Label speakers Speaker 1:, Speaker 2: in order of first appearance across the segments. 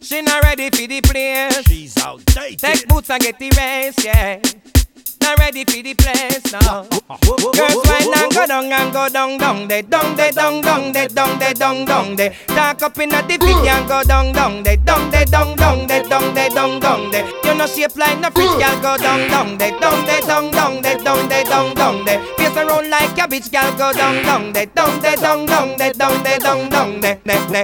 Speaker 1: She not ready for the place.
Speaker 2: She's outdated.
Speaker 1: Take boots and get the race, yeah. Not ready for the place now. Girls wine and go down they down they down they down they down they. Talk up in the feet and go down they down they down they down they down they. You know shape like no fish, girl go down they down they down they down they down they. Face around like a bitch, girl go down they down they down they down they down they.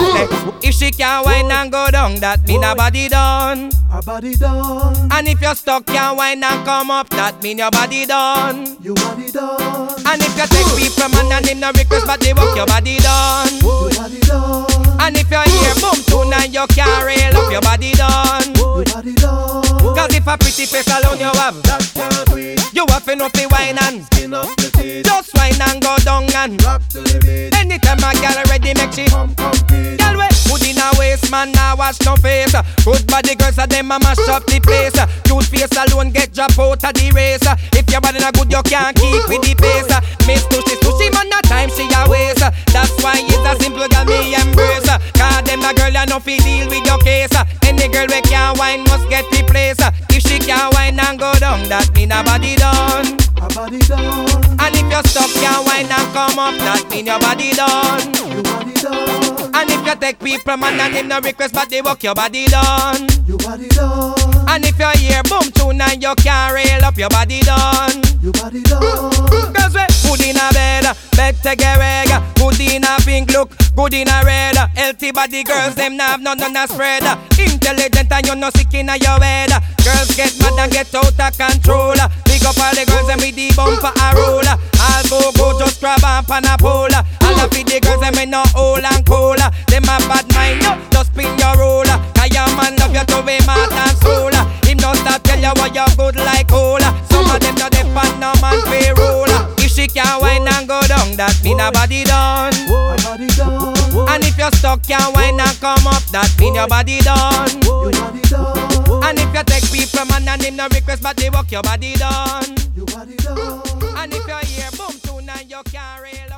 Speaker 1: If she can't wine and go down, that mean her body done.
Speaker 3: Her body done.
Speaker 1: And if you're stuck, can't wine and come up, that mean your body done.
Speaker 3: Your body done.
Speaker 1: And if you take people man and him no request, but they work, your body done.
Speaker 3: Your body done.
Speaker 1: And if you hear boom tune and you can't rail up, your body done.
Speaker 3: Your body done.
Speaker 1: Cause if a pretty face alone you have,
Speaker 3: that can't wait.
Speaker 1: you have enough to wine and
Speaker 3: Skin up the teeth.
Speaker 1: just wine and go down and
Speaker 3: Rock to the beat.
Speaker 1: anytime a girl ready make she
Speaker 3: Come compete.
Speaker 1: girl we put in a waist man now wash no face. Good body girls a them a mash up the place. Cute face alone get drop out of the race. If your body not good you can't keep with the pace. Miss Sushi man a time she a waste. That's why it's a simple girl me embrace. Cause them a girl you no fi deal with your case. Any girl we can't wine must get replaced. If she can't wine and go down, that mean her body done.
Speaker 3: Her body done.
Speaker 1: And if you stop can't wine and come up, that mean your body done.
Speaker 3: Your body done.
Speaker 1: And if you take people man and him no request, but they work, your body done.
Speaker 3: Your body done.
Speaker 1: And if you hear boom tune and you can't rail up, your body done.
Speaker 3: Your body done.
Speaker 1: Cause we good in a bed to get reg. Good in a pink look, good in a red. Healthy body girls, them nah have none a spread. Intelligent and you no sick in a your head. Girls get mad and get out of control. Pick up all the girls and with the bumper a roll. I'll go just grab up on a pole. All of the girls them in no hole and cool. Them a bad mind, no, just spin your roll. Cause your man love you to be mad and soul. Him no start tell you what you good like cola. Some of them no depend no man payroll. If she can't wine and go down, that mean her body done.
Speaker 3: Her body done.
Speaker 1: And if you stuck can't wine and come up, that mean your body done.
Speaker 3: Your body done.
Speaker 1: And if you take people man and him no request, but they work, your body done.
Speaker 3: Your body done.
Speaker 1: And if you hear boom tune and you can't rail